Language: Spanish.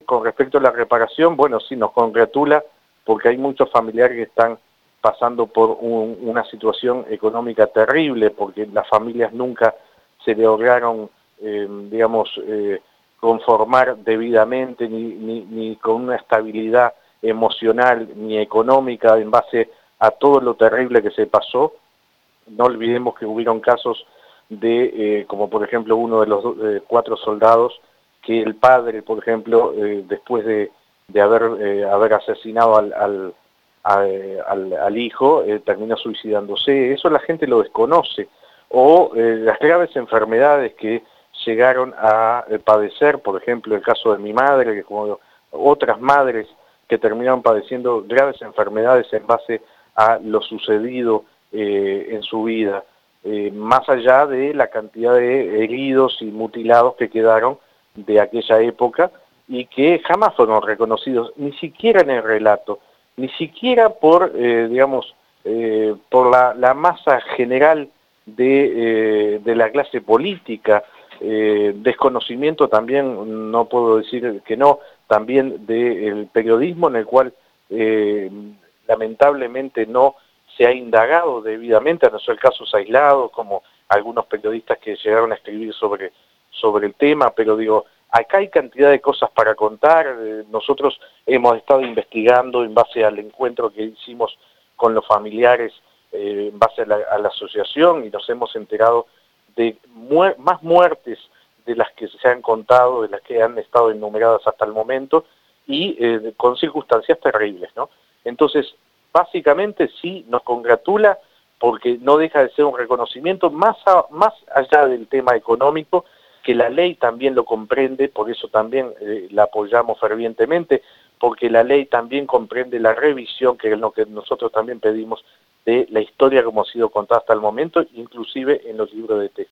con respecto a la reparación, bueno, sí, nos congratula porque hay muchos familiares que están pasando por una situación económica terrible, porque las familias nunca se lograron, conformar debidamente, ni con una estabilidad emocional ni económica en base a todo lo terrible que se pasó. No olvidemos que hubieron casos de, como por ejemplo uno de los 4 soldados, que el padre, por ejemplo, después de haber asesinado al hijo, terminó suicidándose. Eso la gente lo desconoce. O las graves enfermedades que llegaron a padecer, por ejemplo, el caso de mi madre, que como otras madres que terminaron padeciendo graves enfermedades en base a lo sucedido en su vida, más allá de la cantidad de heridos y mutilados que quedaron de aquella época y que jamás fueron reconocidos, ni siquiera en el relato, ni siquiera por, por la masa general de la clase política, desconocimiento también, no puedo decir que no, también del periodismo en el cual lamentablemente no se ha indagado debidamente, a no ser casos aislados, como algunos periodistas que llegaron a escribir sobre el tema, pero digo, acá hay cantidad de cosas para contar. Nosotros hemos estado investigando en base al encuentro que hicimos con los familiares, en base a la asociación, y nos hemos enterado de más muertes de las que se han contado, de las que han estado enumeradas hasta el momento, y con circunstancias terribles, ¿no? Entonces, básicamente sí nos congratula porque no deja de ser un reconocimiento más allá del tema económico, que la ley también lo comprende, por eso también la apoyamos fervientemente, porque la ley también comprende la revisión, que es lo que nosotros también pedimos, de la historia como ha sido contada hasta el momento, inclusive en los libros de texto.